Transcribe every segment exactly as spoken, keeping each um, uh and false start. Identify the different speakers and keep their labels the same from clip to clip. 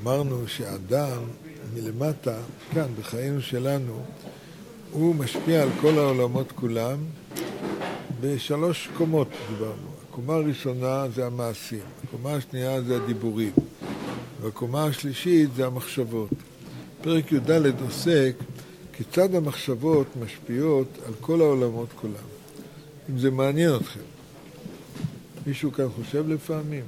Speaker 1: אמרנו שאדם מלמטה, כאן בחיינו שלנו, הוא משפיע על כל העולמות כולם בשלוש קומות דיברנו. הקומה הראשונה זה המעשים, הקומה השנייה זה הדיבורים, והקומה השלישית זה המחשבות. פרק י"ד עוסק כיצד המחשבות משפיעות על כל העולמות כולם. אם זה מעניין אתכם. מישהו כאן חושב לפעמים?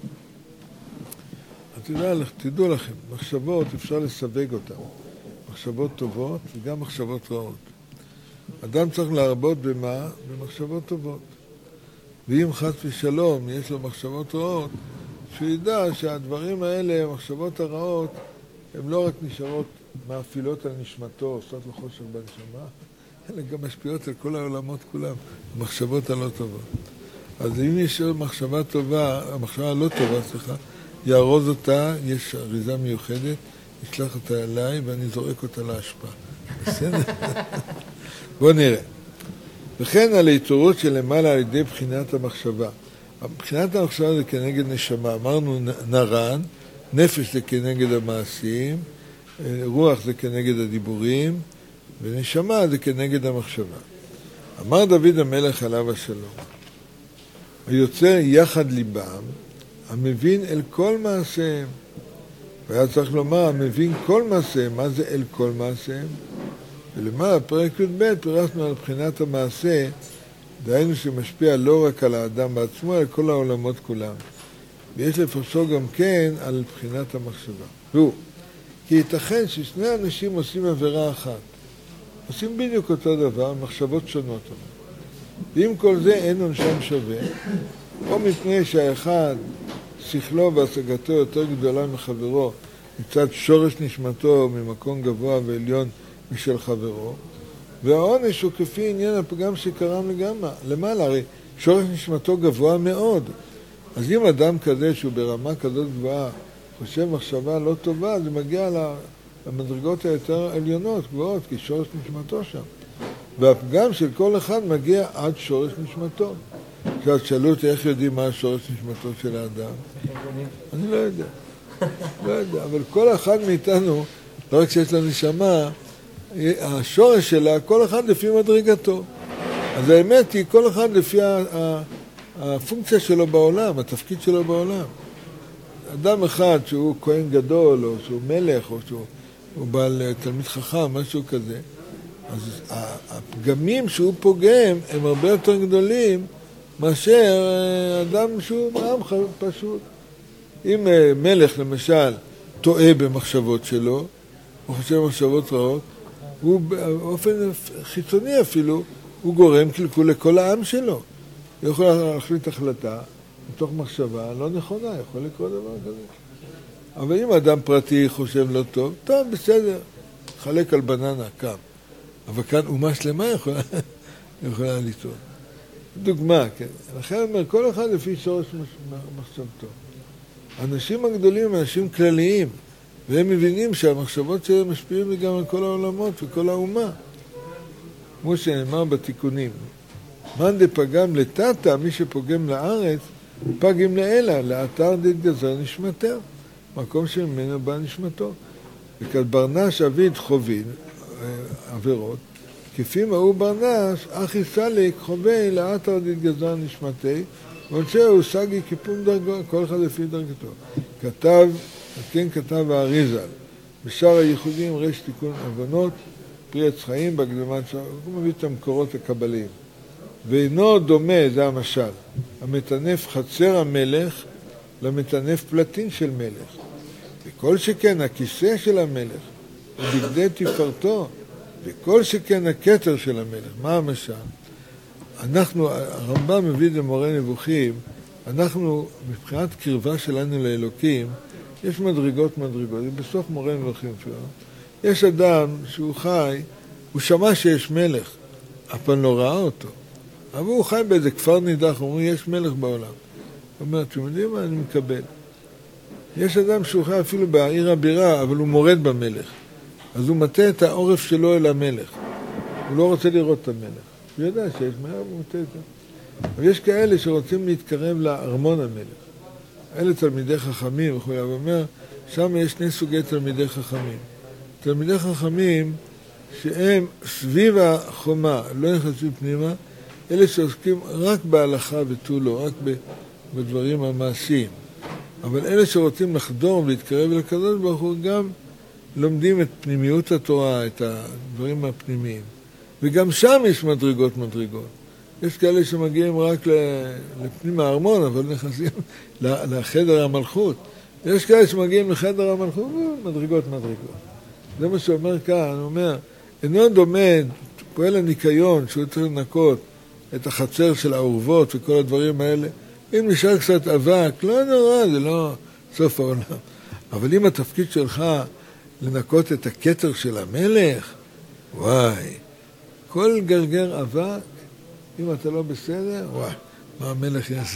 Speaker 1: אז תדע, תדעו לכם, מחשבות אפשר לסווג אותן. מחשבות טובות וגם מחשבות רעות. אדם צריך להרבות במה? במחשבות טובות. ואם חס ושלום יש לו מחשבות רעות, שהוא ידע שהדברים האלה, המחשבות הרעות, הן לא רק נשארות מאפילות על נשמתו, עושות לו חושך בנשמה, אלא גם משפיעות על כל העולמות כולם, המחשבות הלא טובות. אז אם יש מחשבה טובה, המחשבה הלא טובה, סליחה, יארוז אותה, יש אריזה מיוחדת, ישלח אותה אליי ואני זורק אותה להשפעה. בסדר? בואו נראה. וכן על ההתעוררות שלמעלה על ידי בחינת המחשבה. בחינת המחשבה זה כנגד נשמה. אמרנו נרן, נפש זה כנגד המעשים, רוח זה כנגד הדיבורים, ונשמה זה כנגד המחשבה. אמר דוד המלך עליו השלום, היוצר יחד ליבם, המבין אל כל מעשיהם. והיה צריך לומר, המבין כל מעשיהם. מה זה אל כל מעשיהם? ולמעלה, פרק י"ב, פירשנו על בחינת המעשה, דהיינו שמשפיע לא רק על האדם בעצמו, אלא כל העולמות כולם. ויש לפרשו גם כן על בחינת המחשבה. והוא, כי ייתכן ששני אנשים עושים עבירה אחת. עושים בדיוק אותו דבר, מחשבות שונות. ואם כל זה אין עונשם שווה, או מפני שהאחד שכלו והשגתו יותר גדולה מחברו, מצד שורש נשמתו ממקום גבוה ועליון משל חברו, והעונש הוא כפי עניין הפגם שקרם לגמרי. למעלה, הרי שורש נשמתו גבוה מאוד. אז אם אדם כזה שהוא ברמה כזאת גבוהה חושב מחשבה לא טובה, זה מגיע למדרגות היותר עליונות, גבוהות, כי שורש נשמתו שם. והפגם של כל אחד מגיע עד שורש נשמתו. עכשיו, שאלו אותי איך יודעים מה השורש נשמתו של האדם? אני לא יודע. לא יודע, אבל כל אחד מאיתנו, לא רק שיש לה נשמה, השורש שלה, כל אחד לפי מדרגתו. אז האמת היא, כל אחד לפי הפונקציה שלו בעולם, התפקיד שלו בעולם. אדם אחד שהוא כהן גדול, או שהוא מלך, או שהוא בעל תלמיד חכם, משהו כזה, אז הפגמים שהוא פוגם הם הרבה יותר גדולים מאשר אדם שהוא מעם פשוט. אם מלך למשל טועה במחשבות שלו, או חושב מחשבות רעות, הוא באופן חיצוני אפילו, הוא גורם קלקול לכל העם שלו. הוא יכול להחליט החלטה מתוך מחשבה לא נכונה, יכול לקרוא דבר כזה. אבל אם אדם פרטי חושב לא טוב, טוב, בסדר, חלק על בננה, קם. אבל כאן אומה שלמה יכולה, יכולה לטעות. דוגמה, כן. לכן אומר, כל אחד לפי שורש מחשבתו. האנשים הגדולים הם אנשים כלליים, והם מבינים שהמחשבות שלהם משפיעים גם על כל העולמות וכל האומה. כמו שנאמר בתיקונים. מאן דפגם לטאטא, מי שפוגם לארץ, פגם לאלה, לאתר דתגזר נשמתר. מקום שממנו בא נשמתו. וכד ברנש אביד חובין, עבירות, כפי מהו ברנש, אחי סליק חובי לאתר דתגזר נשמתי, ועונשהו סגי כיפום דרגו, כל אחד לפי דרגתו. כתב, כן כתב האריזל, בשאר הייחודים רש תיקון עוונות, פרי עץ חיים בהקדמת שער, הוא מביא את המקורות הקבליים. ואינו דומה, זה המשל, המטנף חצר המלך למטנף פלטין של מלך. וכל שכן הכיסא של המלך, ובגדי תפארתו, וכל שכן הכתר של המלך. מה המשל? אנחנו, הרמב"ם מביא למורה נבוכים, אנחנו, מבחינת קרבה שלנו לאלוקים, יש מדרגות מדרגות, בסוף מורה נבוכים שלנו. יש אדם שהוא חי, הוא שמע שיש מלך, אבל לא ראה אותו. אבל הוא חי באיזה כפר נידח, הוא אומר, יש מלך בעולם. הוא אומר, אתם יודעים מה? אני מקבל. יש אדם שהוא חי אפילו בעיר הבירה, אבל הוא מורד במלך. אז הוא מטה את העורף שלו אל המלך. הוא לא רוצה לראות את המלך. הוא יודע שיש מלך, הוא מטה את זה. אבל יש כאלה שרוצים להתקרב לארמון המלך. אלה תלמידי חכמים, וכו'. הוא אומר, שם יש שני סוגי תלמידי חכמים. תלמידי חכמים שהם סביב החומה, לא נכנסים פנימה, אלה שעוסקים רק בהלכה ותו לא, רק בדברים המעשיים. אבל אלה שרוצים לחדור ולהתקרב אל הקדוש ברוך הוא גם לומדים את פנימיות התורה, את הדברים הפנימיים. וגם שם יש מדרגות מדרגות. יש כאלה שמגיעים רק לפנים הארמון, אבל נכנסים לחדר המלכות. יש כאלה שמגיעים לחדר המלכות, מדרגות מדרגות. זה מה שאומר כאן, הוא אומר, אינו דומה פועל הניקיון שהוא צריך לנקות את החצר של האורבות וכל הדברים האלה. אם נשאר קצת אבק, לא נורא, זה לא סוף העולם. אבל אם התפקיד שלך לנקות את הכתר של המלך, וואי, כל גרגר אבק, אם אתה לא בסדר, וואי, מה המלך יעשה?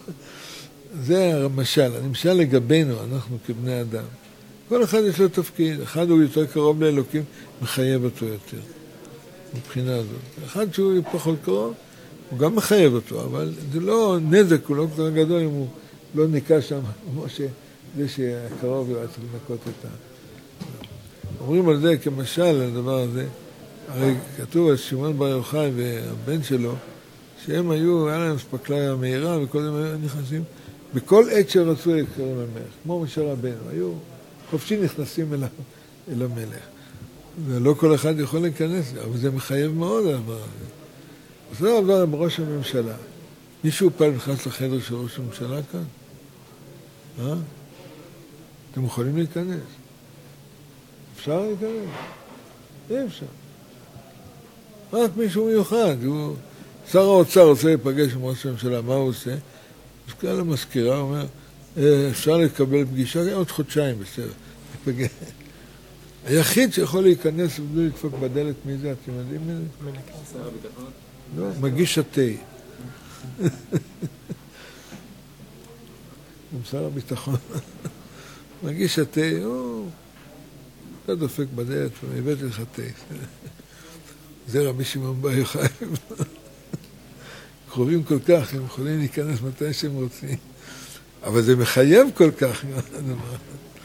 Speaker 1: זה המשל, המשל לגבינו, אנחנו כבני אדם. כל אחד יש לו תפקיד, אחד הוא יותר קרוב לאלוקים, מחייב אותו יותר, מבחינה הזאת. אחד שהוא פחות קרוב, הוא גם מחייב אותו, אבל זה לא נזק, הוא לא כל גדול אם הוא לא ניקה שם, כמו שזה שהקרוב הוא צריך לנקות את ה... אומרים על זה כמשל, הדבר הזה, הרי כתוב על שמעון בר יוחאי והבן שלו, שהם היו, היה להם אספקלריה מהירה, וכל הם היו נכנסים, בכל עת שרצו להתקרב למלך, כמו משה רבנו, היו חופשי נכנסים אל, אל המלך. ולא כל אחד יכול להיכנס, אבל זה מחייב מאוד הדבר הזה. זה עבר עם ראש הממשלה. מישהו פעם נכנס לחדר של ראש הממשלה כאן? אה? אתם יכולים להיכנס? אפשר להיכנס? אי אפשר. רק מישהו מיוחד. הוא... שר האוצר רוצה להיפגש עם ראש הממשלה, מה הוא עושה? אז כאן למזכירה, הוא אומר, אפשר לקבל פגישה, עוד חודשיים בסדר. להיפגש. היחיד שיכול להיכנס ובלי לדפוק בדלת מי זה, אתם יודעים מי זה? שר הביטחון? לא, מגיש התה. גם שר הביטחון. מגיש התה, הוא... אתה דופק בדלת, והבאתי לך תה. זה רבי שמעון בר יוחאי. קרובים כל כך, הם יכולים להיכנס מתי שהם רוצים. אבל זה מחייב כל כך.